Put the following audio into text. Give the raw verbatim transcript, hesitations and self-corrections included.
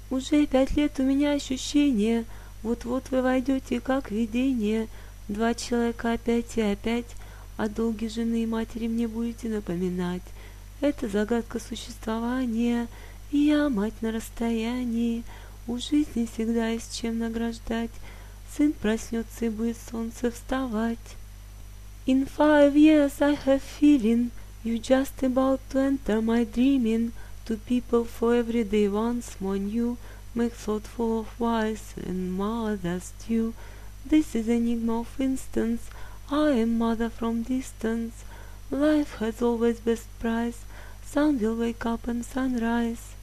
Уже пять лет у меня ощущение, вот-вот вы войдете как видение. Два человека опять и опять, о долге жены и матери мне будете напоминать. Это загадка существования, и я мать на расстоянии. У жизни всегда есть чем награждать. Сын проснется и будет солнце вставать. In five years I have feeling you just about to enter my dreaming. Two people for every day once more new make thoughtful of wise and mother's due. This is enigma of instance. I am mother from distance. Life has always best price. Sun will wake up and sunrise.